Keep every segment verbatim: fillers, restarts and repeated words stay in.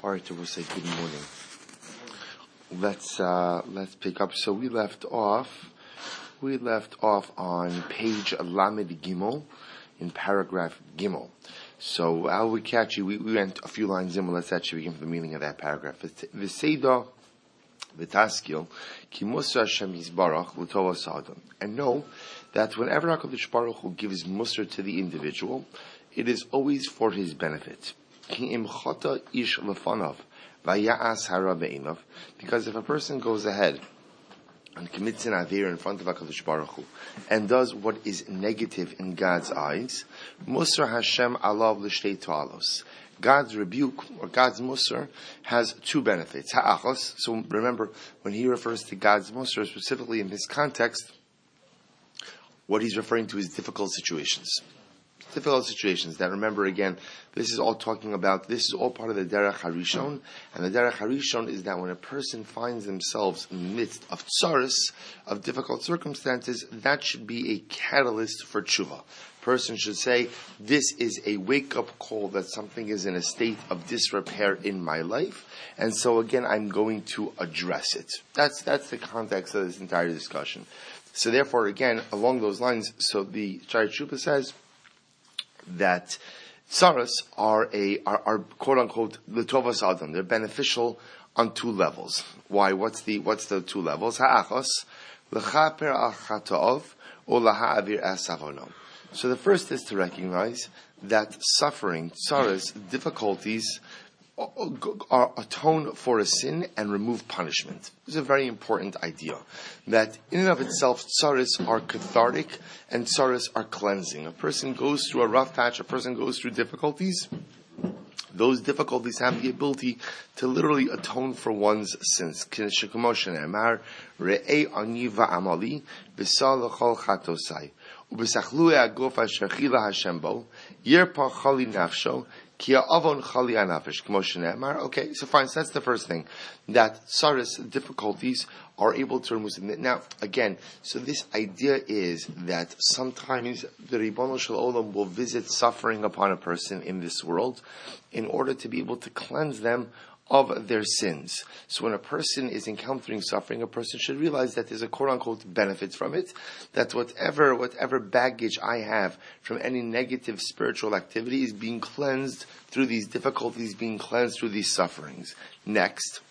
Farter will say good morning. Let's uh, let's pick up. So we left off. We left off on page Lamed Gimel in paragraph Gimel. So how we catch you? We, we went a few lines in. Well, let's actually begin from the meaning of that paragraph. V'seida v'taskil ki musa Hashem yisbarach l'tovas adam. And know that whenever HaKadosh Baruch Hu gives musar to the individual, it is always for his benefit. Because if a person goes ahead and commits an aver in front of HaKadosh Baruch Hu and does what is negative in God's eyes, Musar Hashem alav l'shtei ta'alos. God's rebuke or God's musar has two benefits. Ha'achos. So remember, when he refers to God's musar, specifically in this context, what he's referring to is difficult situations. Difficult situations that, remember again, this is all talking about, this is all part of the Derech HaRishon, and the Derech HaRishon is that when a person finds themselves in the midst of tsaris, of difficult circumstances, that should be a catalyst for tshuva. Person should say, this is a wake-up call that something is in a state of disrepair in my life, and so again, I'm going to address it. That's, that's the context of this entire discussion. So therefore, again, along those lines, so the Shari Tshuva says, that tsaras are a are, are quote unquote l'tovas adam. They're beneficial on two levels. Why? What's the what's the two levels? Ha'achos l'chaper al chatov or laha'avir asavono. So the first is to recognize that suffering, tsaras, difficulties, are atone for a sin and remove punishment. It's a very important idea. That in and of itself, tsaris are cathartic and tsaris are cleansing. A person goes through a rough patch, a person goes through difficulties. Those difficulties have the ability to literally atone for one's sins. Re'ei ani va'amali v'sal l'chol chatosai u'b'sachlui aguf asher chila Hashem bo yirpa chali nafsho. Okay, so fine, so that's the first thing. That tsaris, difficulties, are able to remove them. Now, again, so this idea is that sometimes the Ribono Shel Olam will visit suffering upon a person in this world in order to be able to cleanse them of their sins. So when a person is encountering suffering, a person should realize that there's a quote-unquote benefit from it, that whatever whatever baggage I have from any negative spiritual activity is being cleansed through these difficulties, being cleansed through these sufferings. Next,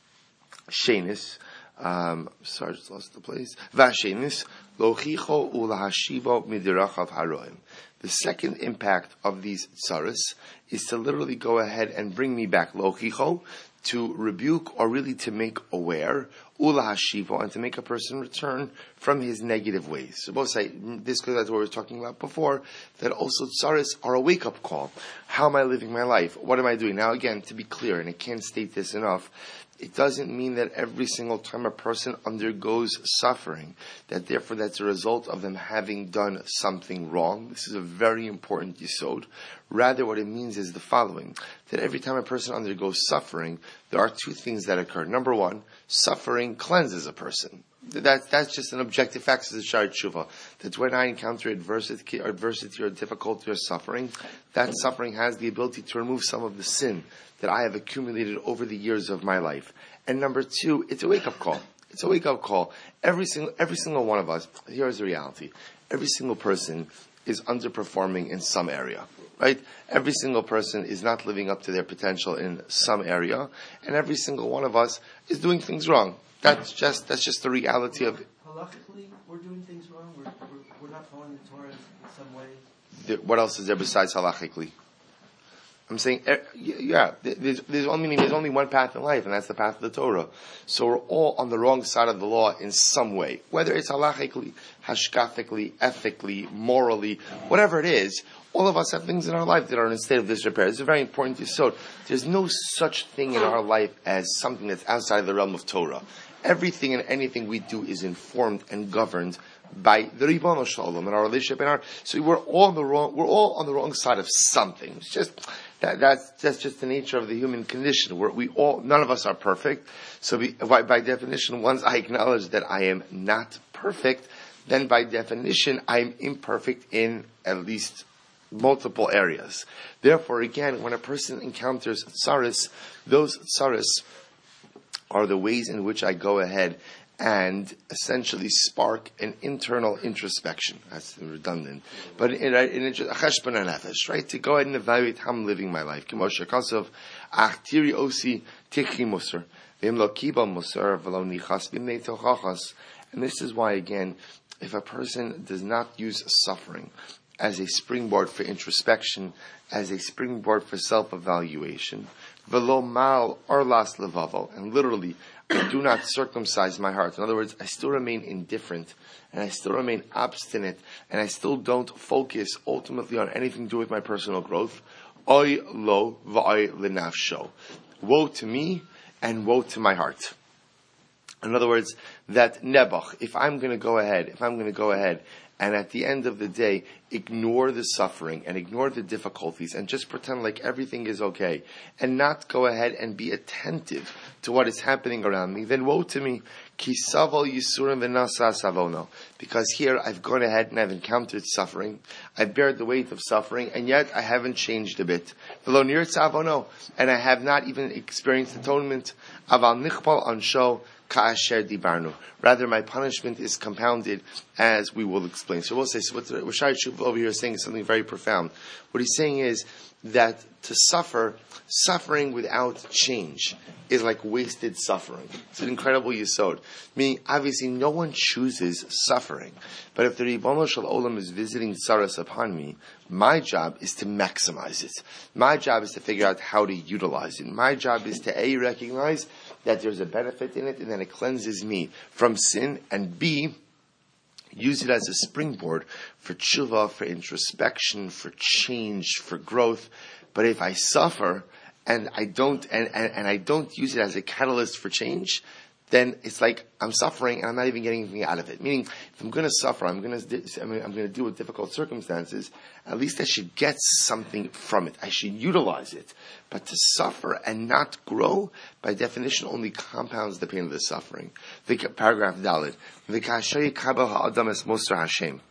shenis, um, sorry, I just lost the place. Vashenis, lochicho ulahashivo midirachav haroim. The second impact of these tsaris is to literally go ahead and bring me back, lochicho, to rebuke or really to make aware, ulahashivo, and to make a person return from his negative ways. So both say, this goes back to what we were talking about before, that also tsaris are a wake-up call. How am I living my life? What am I doing? Now again, to be clear, and I can't state this enough, it doesn't mean that every single time a person undergoes suffering, that therefore that's a result of them having done something wrong. This is a very important yesod. Rather, what it means is the following, that every time a person undergoes suffering, there are two things that occur. Number one, suffering cleanses a person. That, that's just an objective fact of the Shari Tshuva. That when I encounter adversity, adversity or difficulty or suffering, that suffering has the ability to remove some of the sin that I have accumulated over the years of my life. And number two, it's a wake-up call. It's a wake-up call. Every single, every single one of us, here's the reality. Every single person is underperforming in some area. Right? Every single person is not living up to their potential in some area. And every single one of us is doing things wrong. That's just that's just the reality of it. Halachically, we're doing things wrong. We're, we're, we're not following the Torah in some way. There, what else is there besides halachically? I'm saying, yeah, there's, there's only meaning there's only one path in life, and that's the path of the Torah. So we're all on the wrong side of the law in some way, whether it's halachically, hashkafically, ethically, morally, whatever it is. All of us have things in our life that are in a state of disrepair. It's a very important yesod. There's no such thing in our life as something that's outside of the realm of Torah. Everything and anything we do is informed and governed by the Ribono Shel Olam and our relationship and our. So we're all on the wrong. We're all on the wrong side of something. It's just that, that's that's just the nature of the human condition. We're, we all none of us are perfect. So we, by, by definition, once I acknowledge that I am not perfect, then by definition I am imperfect in at least multiple areas. Therefore, again, when a person encounters tsaris, those tsaris are the ways in which I go ahead and essentially spark an internal introspection. That's redundant. But in a cheshbon hanefesh, right? To go ahead and evaluate how I'm living my life. K'moshe Kasov, achtiri osi tikhi musar, v'im lo kibal musar, v'lo nichas b'mnei tochachas. And this is why, again, if a person does not use suffering as a springboard for introspection, as a springboard for self-evaluation, v'lo mal orlas levavo, and literally, I do not circumcise my heart. In other words, I still remain indifferent, and I still remain obstinate, and I still don't focus ultimately on anything to do with my personal growth. Oy lo v'oy lenafsho. Woe to me, and woe to my heart. In other words, that nebuch, if I'm going to go ahead, if I'm going to go ahead, and at the end of the day, ignore the suffering and ignore the difficulties and just pretend like everything is okay and not go ahead and be attentive to what is happening around me, then woe to me. Because here I've gone ahead and I've encountered suffering. I've bared the weight of suffering, and yet I haven't changed a bit. And I have not even experienced atonement. Rather, my punishment is compounded, as we will explain. So we'll say, so what Rashai Shuv over here is saying is something very profound. What he's saying is that to suffer, suffering without change is like wasted suffering. It's an incredible yesod. Meaning, obviously, no one chooses suffering. But if the Ribono Shel Olam is visiting tsaras upon me, my job is to maximize it. My job is to figure out how to utilize it. My job is to A, recognize that there's a benefit in it, and that it cleanses me from sin, and B, use it as a springboard for tshuva, for introspection, for change, for growth. But if I suffer and I don't and, and, and I don't use it as a catalyst for change, then it's like I'm suffering and I'm not even getting anything out of it. Meaning, if I'm going to suffer, I'm going to I mean, I'm going to deal with difficult circumstances. At least I should get something from it. I should utilize it. But to suffer and not grow, by definition, only compounds the pain of the suffering. The paragraph Dalit. V'kashay kabel ha'adam es mosar Hashem.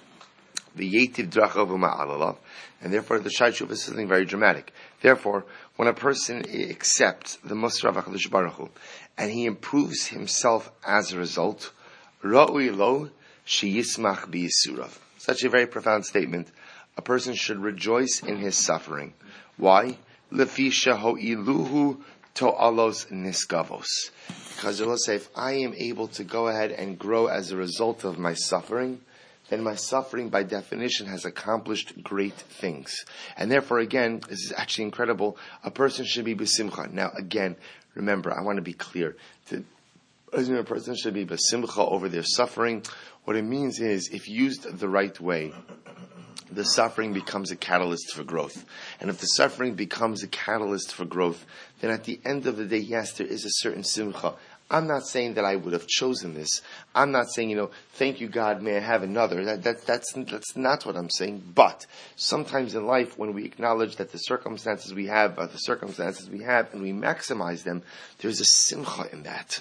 V'yetiv drachav u'ma'alalav. And therefore, the Shai Shuv is something very dramatic. Therefore, when a person accepts the Musar of HaKadosh Baruch Hu, and he improves himself as a result, Ra'ui lo sheyismach b'yisurav. Such a very profound statement. A person should rejoice in his suffering. Why? Lefi sheho'iluhu to'alos niskavos. Because it will say, if I am able to go ahead and grow as a result of my suffering, then my suffering, by definition, has accomplished great things. And therefore, again, this is actually incredible, a person should be b'simcha. Now, again, remember, I want to be clear. To, a person should be b'simcha over their suffering. What it means is, if used the right way, the suffering becomes a catalyst for growth. And if the suffering becomes a catalyst for growth, then at the end of the day, yes, there is a certain simcha. I'm not saying that I would have chosen this. I'm not saying, you know, thank you, God, may I have another. That, that, that's, that's not what I'm saying. But sometimes in life, when we acknowledge that the circumstances we have are the circumstances we have, and we maximize them, there's a simcha in that.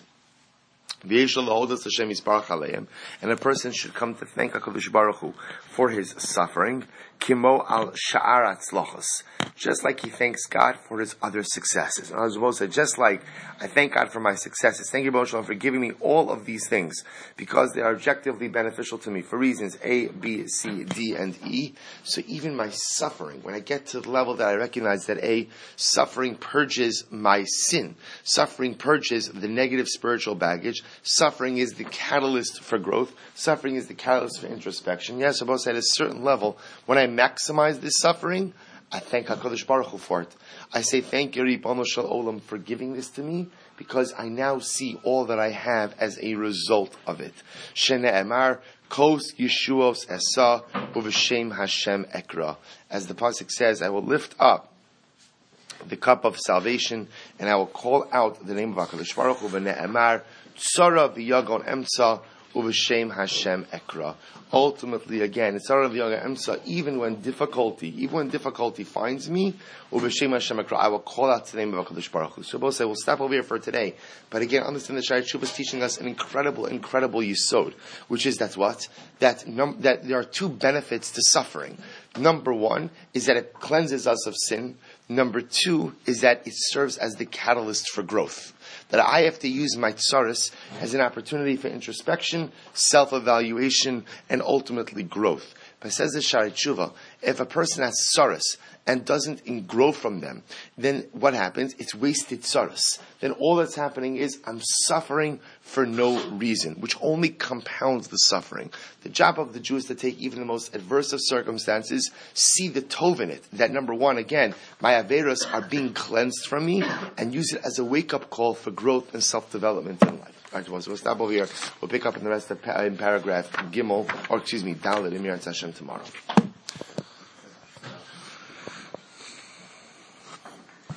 And a person should come to thank HaKadosh Baruch Hu for his suffering, kimo al sha'ar atzlochos, just like he thanks God for his other successes. And I was supposed to say, just like I thank God for my successes, thank you, Baruch Shalom, for giving me all of these things, because they are objectively beneficial to me for reasons A, B, C, D, and E. So even my suffering, when I get to the level that I recognize that A, suffering purges my sin, suffering purges the negative spiritual baggage, suffering is the catalyst for growth. Suffering is the catalyst for introspection. Yes, I say at a certain level, when I maximize this suffering, I thank HaKadosh Baruch Hu for it. I say, thank you, Ribono Shel Olam, for giving this to me, because I now see all that I have as a result of it. Shene'emar, Kos Yeshuos Esa, Uv'Shem Hashem Ekra. As the pasuk says, I will lift up the cup of salvation, and I will call out the name of HaKadosh Baruch Hu, V'ne'emar, Tzara v'yagon emsa uv'shem Hashem ekra. Ultimately, again, Tzara v'yagon emsa, even when difficulty, even when difficulty finds me, uv'shem Hashem ekra, I will call out the name of HaKadosh Baruch Hu. So we'll say, we'll stop over here for today. But again, understand that Shai Tshuva is teaching us an incredible, incredible yisod, which is that what? That, num- that there are two benefits to suffering. Number one is that it cleanses us of sin. Number two is that it serves as the catalyst for growth. That I have to use my tsaris as an opportunity for introspection, self-evaluation, and ultimately growth. But says the Shari Tshuva, if a person has tsaris and doesn't grow from them, then what happens? It's wasted tsaris. Then all that's happening is I'm suffering for no reason, which only compounds the suffering. The job of the Jew is to take even the most adverse of circumstances, see the tov in it. That number one, again, my averos are being cleansed from me, and use it as a wake-up call for growth and self-development in life. All right, so we'll stop over here. We'll pick up in the rest of pa- in paragraph Gimel, or excuse me, Dalet Emir Hashem tomorrow.